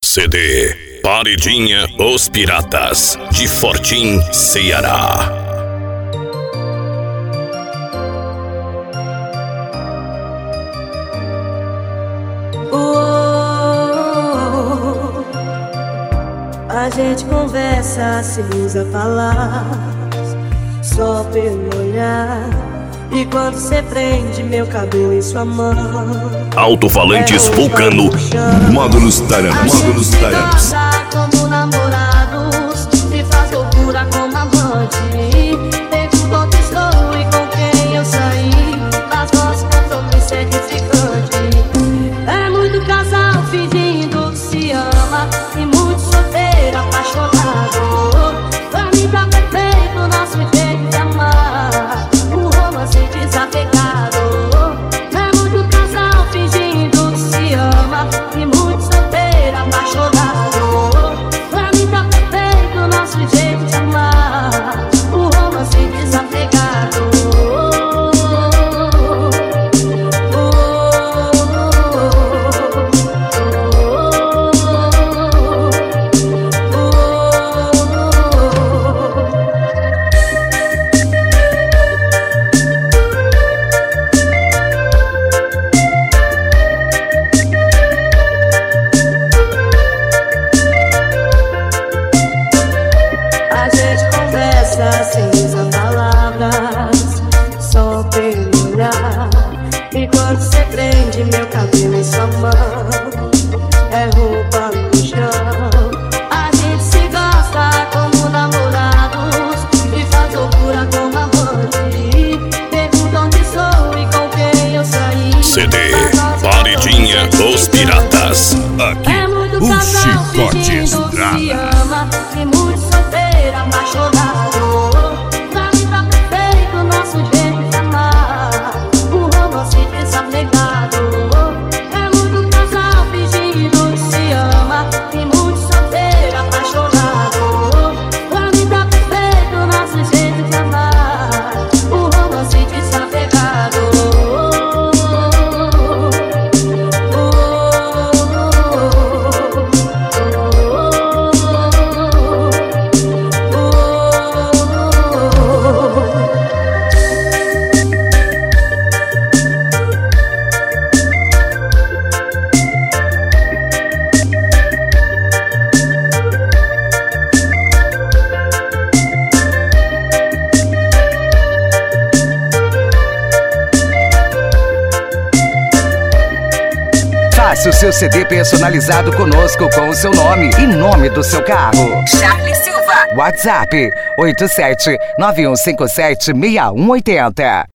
CD Paredinha Os Piratas, de Fortim, Ceará. A gente conversa sem usar palavras, só pelo olhar. E quando cê prende meu cabelo em sua mão, Alto-falantes Vulcano, módulos taranos. Como namorados, me faz loucura como amante. Pergunto onde estou e com quem eu saí, as nossas compromisso é edificante. É muito casal fingindo que se ama e muito solteiro apaixonado. Pra mim tá perfeito nosso jeito de amar, um romance desapegado. É muito casal fingindo que se ama e muito solteiro apaixonado. Pra mim tá perfeito nosso jeito de amar, um romance desapegado. Sem usar palavras, só pelo olhar. E quando cê prende meu cabelo em sua mão, é roupa no chão. A gente se gosta como namorados e faz loucura como amante. Pergunta onde sou e com quem eu saí. CD Paredinha Os Piratas. Aqui é muito o casal Chicote fingindo que se Estrada. ama e muito solteiro apaixonado. Pra mim tá perfeito nosso jeito de amar, um romance desapegado. É muito casal fingindo que se ama e muito solteiro apaixonado. Pra mim tá perfeito nosso jeito de amar, um romance desapegado. Faça o seu CD personalizado conosco com o seu nome e nome do seu carro. Charlie Silva. WhatsApp 87 9157 6180.